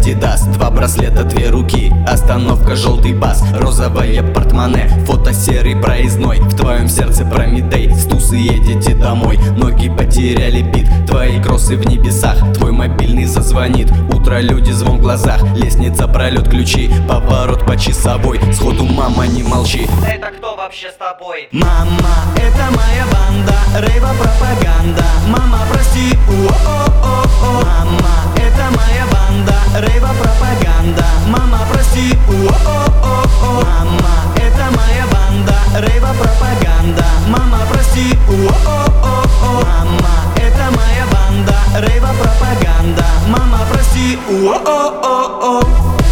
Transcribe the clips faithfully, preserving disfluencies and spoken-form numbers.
Адидас, два браслета, две руки, остановка желтый бас, розовое портмоне, фото серый проездной, в твоем сердце Прометей, с тусы едете домой, ноги потеряли бит, твои кроссы в небесах, твой мобильный зазвонит, утро, люди, звон в глазах, лестница, пролет, ключи, поворот по часовой, сходу мама не молчи. Это кто вообще с тобой? Мама, это моя банда, рейва пропаганда, мама, прости, у-о-о-о. Мама, это моя банда, рейва пропаганда, мама, прости, у-о-о-о. Мама, это моя банда, рейва пропаганда, мама, прости, у-о-о-о. Мама, это моя банда, рейва пропаганда, мама, прости, у-о-о-о.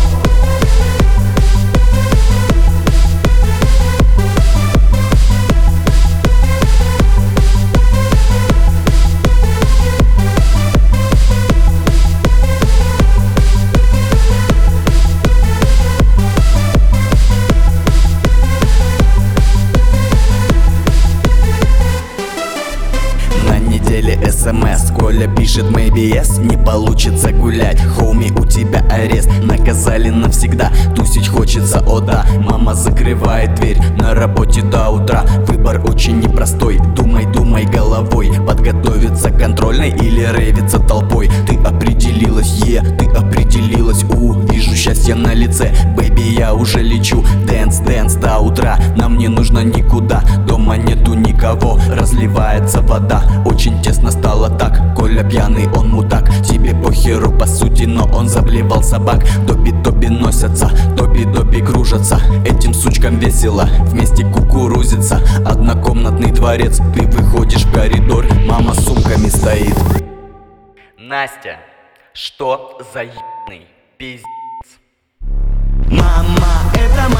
СМС, Коля пишет maybe yes, не получится гулять, хоуми, у тебя арест, наказали навсегда, тусить хочется, о да. Мама закрывает дверь, на работе до утра, выбор очень непростой, думай, думай головой, подготовиться к контрольной или рейвиться толпой. Ты определилась, е, yeah, ты определилась, у, вижу счастье на лице, бэйби, я уже лечу, дэнс, дэнс до утра, нам не нужно никуда, дома нету никого, разливается вода, очень тесно стало так, Коля пьяный, он мудак, тебе похеру по сути, но он заблевал собак. Тоби-тоби носятся, тоби-доби кружатся, этим сучкам весело, вместе кукурузится. Однокомнатный дворец, ты выходишь в коридор, мама с сумками стоит. Настя, что за ебаный пиздец? Мама, это